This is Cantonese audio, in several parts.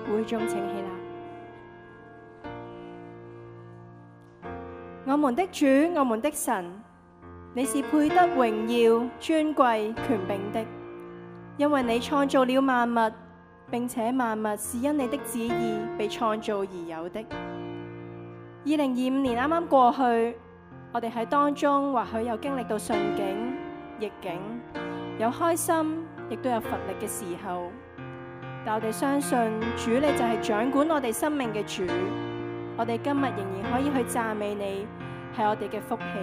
會眾請起立。我們的主，我們的神，你是配得榮耀、尊貴、權柄的，因為你創造了萬物，並且萬物是因你的旨意被創造而有的。2025年啱啱過去，我哋喺當中或許有經歷到順境、逆境，有開心，亦都有乏力嘅時候。但我哋相信主你就係掌管我哋生命嘅主，我哋今日仍然可以去讚美你，係我哋嘅福氣。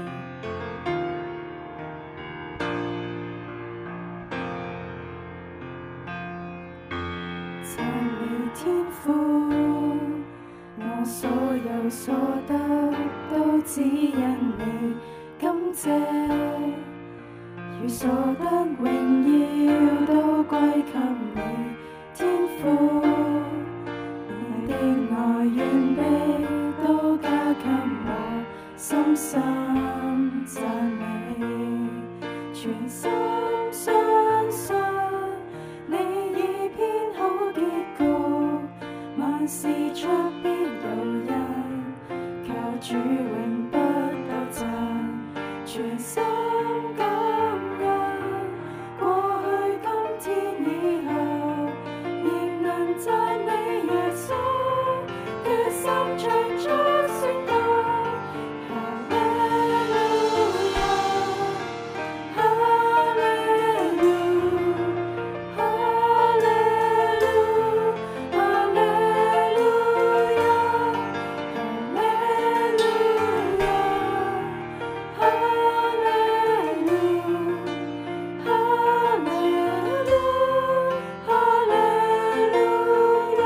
讚美天父，我所有所得都只因你，感謝與所得榮耀都歸給你。天父，你的愛願備都加給我，深深讚美，全心相信你已編好結局，萬事出必有因，靠主永不抖震，全心感恩，過去今天以後讚美耶穌，決心唱出宣告，哈利路亞，哈利路，哈利路，哈利路亞，哈利路亞，哈利路，哈利路，哈利路。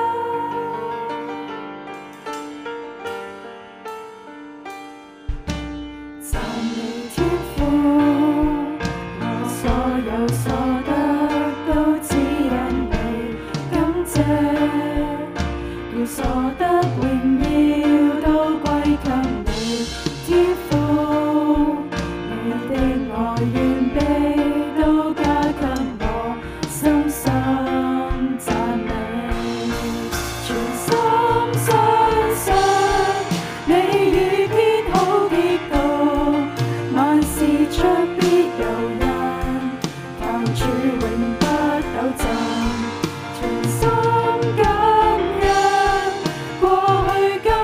讚美天父，我所有所得都只因你，感謝要所得榮耀都歸給你。天父，你的愛願備都加給我，深深讚美，全心相信你已編好結局，萬事出必有因，靠主永不抖震，全心感恩，過去今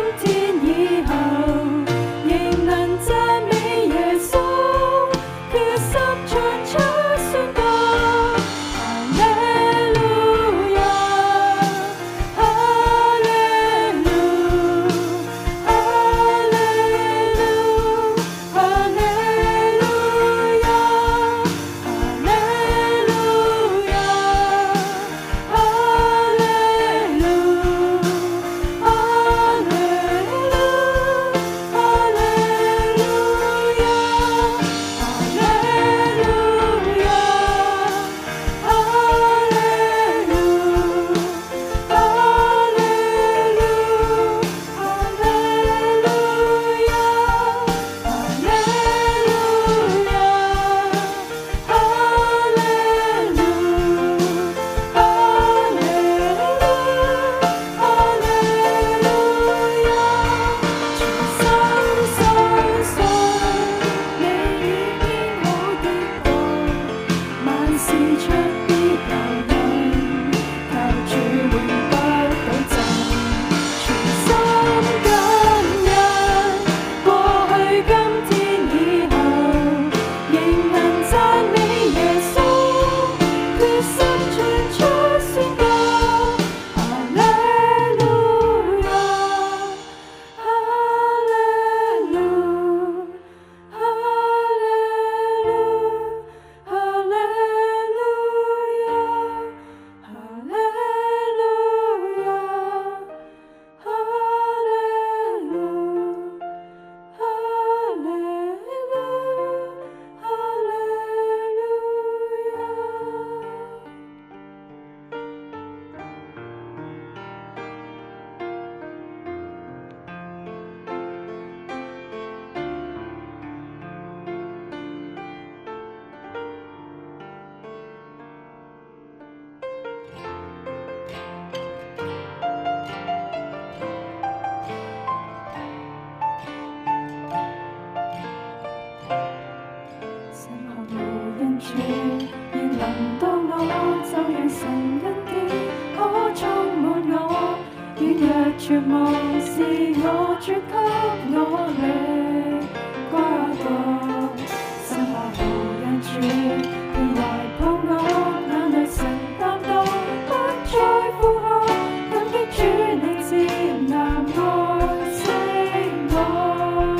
絕望是我主給我力跨過，心渴無人住，便來抱我，眼淚神擔當，不再負荷，感激主你接納愛惜我，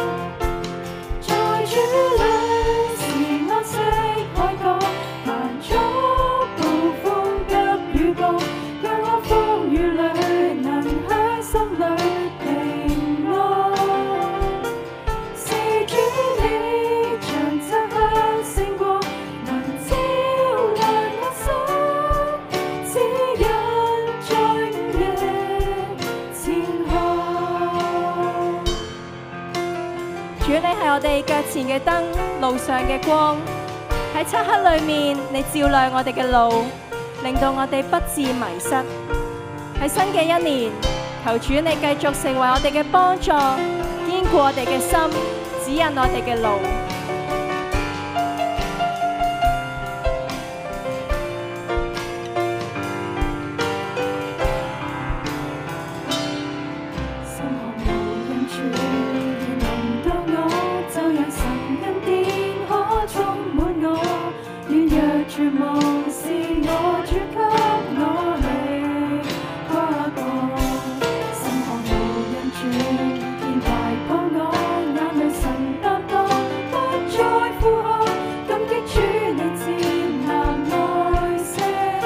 在主裏是安息海港，萬足暴風急雨降，讓我風雨裏能喺心裏平安。是主你像漆黑星光，能照亮我心，指引在午夜前行。 主，你係我哋腳前嘅燈，路上嘅光。喺漆黑裏面，你照亮我哋嘅路，令到我哋不致迷失。喺新嘅一年，求主你繼續成為我哋嘅幫助，堅固我哋嘅心，指引我哋嘅路。 心渴無人住，臨到我，就讓神恩典可充滿我。軟弱絕望是我主給我力跨過，心渴無人住，便懷抱我，眼淚神擔當，不再負荷，感激主你接納愛惜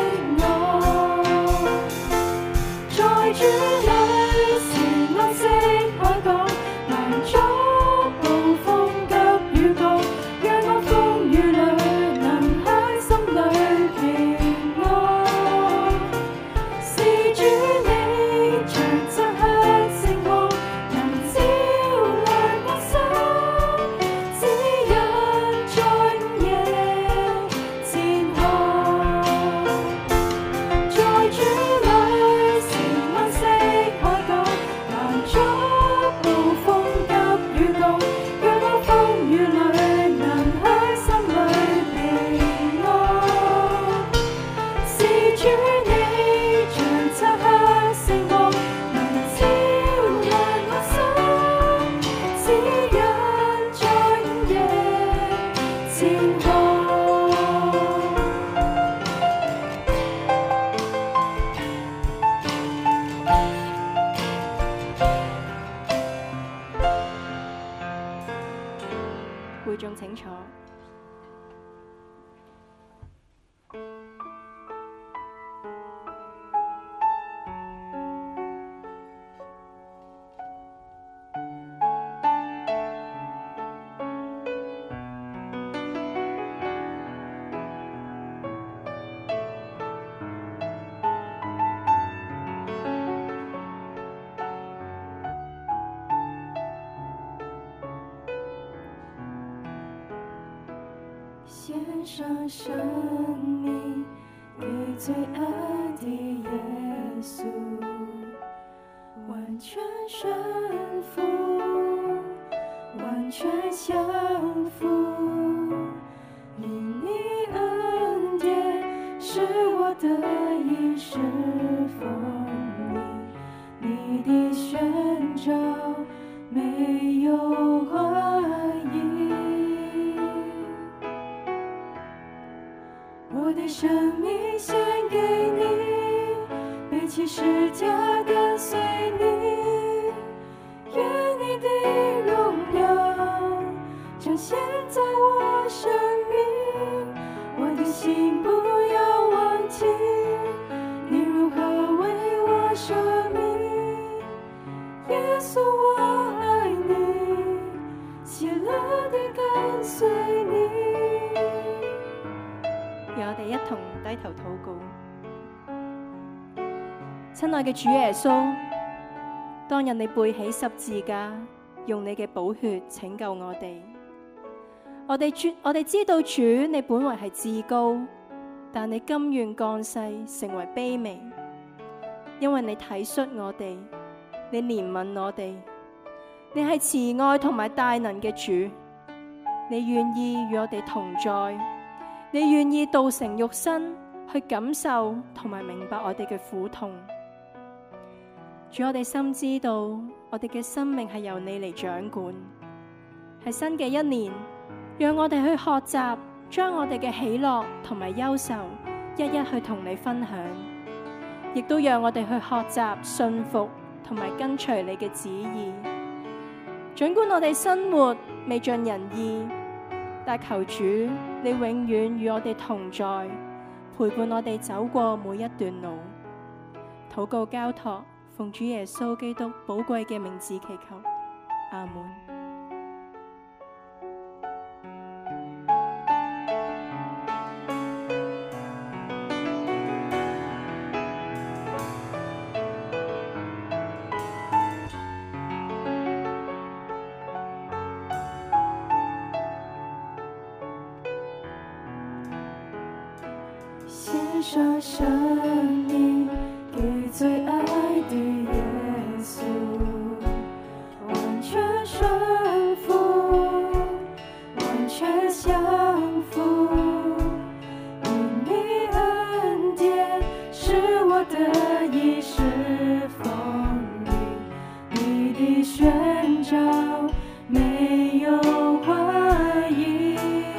我，在主裏是安息海港，萬足暴風急雨降，讓我風雨裏能喺心裏平安。是主你像漆黑星光，能照亮我心，指引在午夜前行。在主裏是安息海港，萬足暴風急雨降，讓我風雨裏能喺心裏平安。是主你像漆黑星光，能照亮我心，指引在午夜前行。 會眾請坐。 獻上生命給最愛的耶穌，完全順服，完全降服，因你恩典是我得以釋放你的宣召沒有懷疑。我的生命獻給你，背起十架跟隨你，願你的榮耀彰顯在我生命，我的心不要忘記你如何為我捨命，耶穌我愛你，喜樂地跟隨你。 讓我哋一同低頭禱告。親愛嘅主耶穌，當日你背起十字架，用你嘅寶血拯救我哋。我哋知道主你本為係至高，但你甘願降世成為卑微，因為你體恤我哋，你憐憫我哋，你係慈愛同埋大能嘅主，你願意與我哋同在。你願意道成肉身去感受同埋明白我哋嘅苦痛。 主，我哋深知道我哋嘅生命係由你嚟掌管。係新嘅一年，讓我哋去學習，將我哋嘅喜樂同埋憂愁一一去同你分享，亦都讓我哋去學習信服同埋跟隨你嘅旨意。儘管我哋生活未盡人意，但求主你永遠與我哋同在，陪伴我哋走過每一段路。禱告交託，奉主耶穌基督寶貴嘅名字祈求，阿門。 献上生命给最爱的耶稣，完全顺服，完全降服。因你恩典是我的衣食丰盈，你的宣召没有怀疑。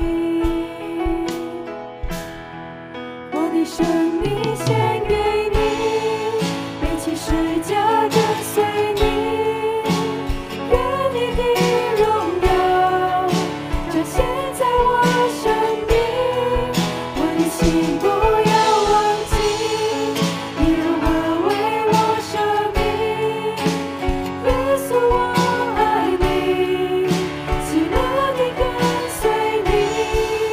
生命献给你，背起十架跟随你，愿你的荣耀彰显在我生命。我的心不要忘记，你如何为我舍命。耶稣，我爱你，喜乐地跟随你。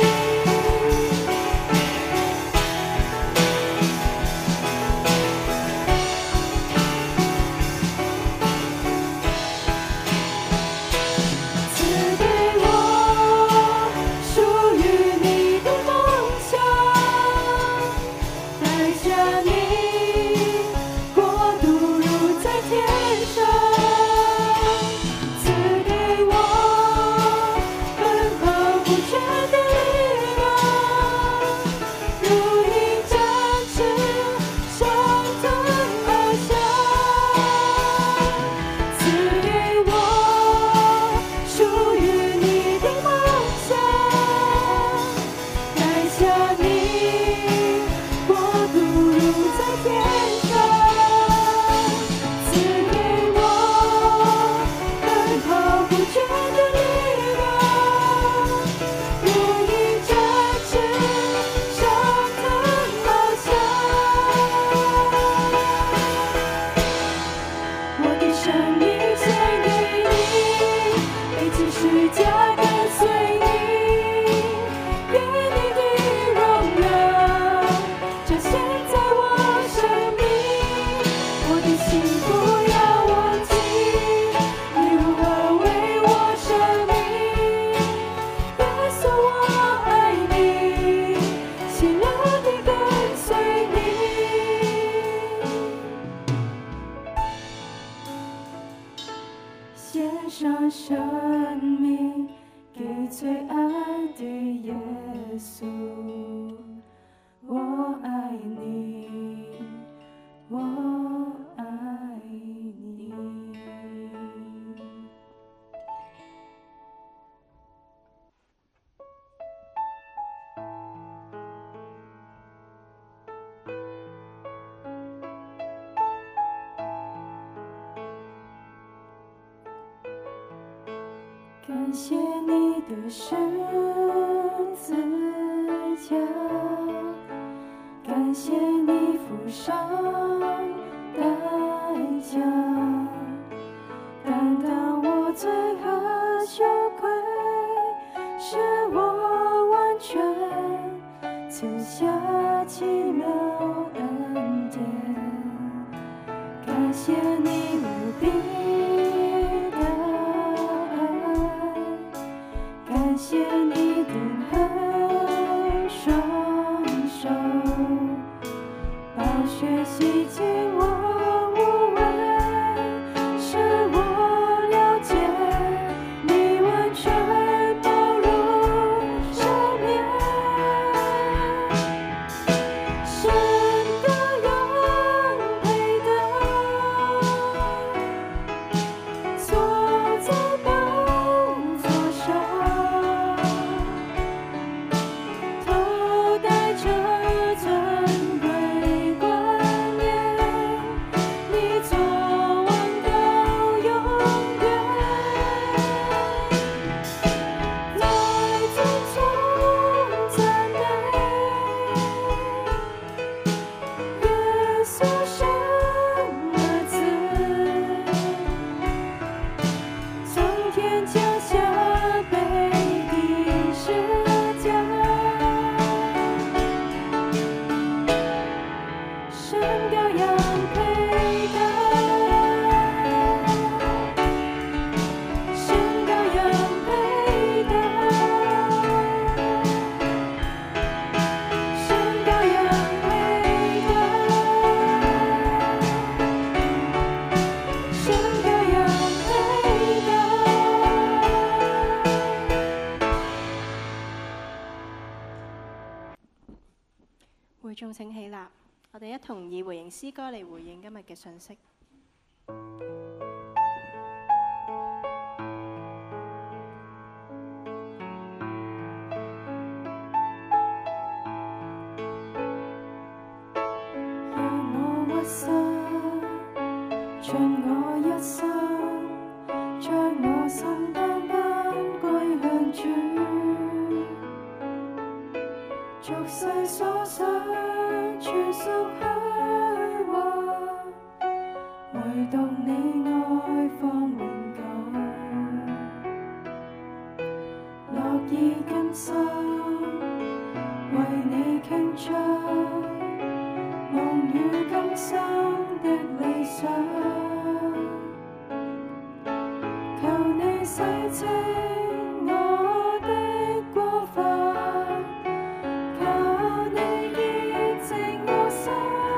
献上生命给最爱的耶稣，我爱你，我爱你。感谢你的十字架，感谢你付上代价，担当我罪和羞愧，使我完全赐下奇妙恩典。感谢你无比感谢你定恒双手，宝血洗净我无畏，使我了解你完全包容赦免。神的样配的， 會眾請起立，我哋一同以回應詩歌嚟回應今日嘅信息。 盡我一生，將我心單單歸向主，俗世所想全屬虛幻，唯獨你愛方永久。樂意甘心為你傾出夢與今生的理想，求你洗清我的過犯，求你潔淨我心，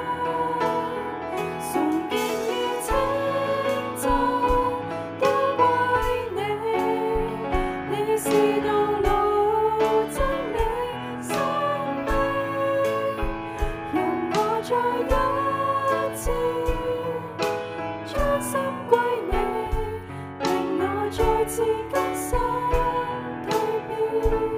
崇敬與稱讚都歸你，你是道路真理生命，容我再一次將心歸你，令我再次更新蛻變。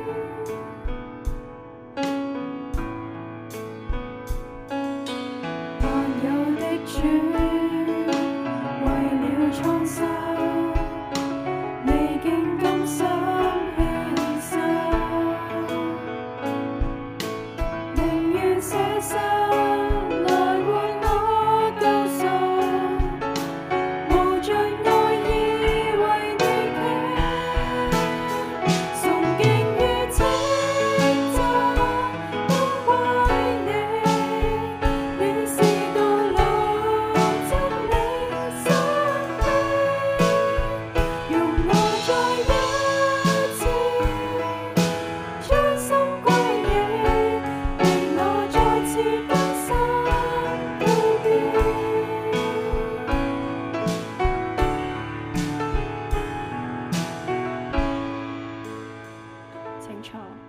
萬有的主，為了創世，未經甘心犧牲，寧願捨身來換我救贖，無盡愛意為你傾，崇敬與稱讚都歸你，你是道路真理生命，容我再一次將心歸你，令我再次更新蛻變。 請坐。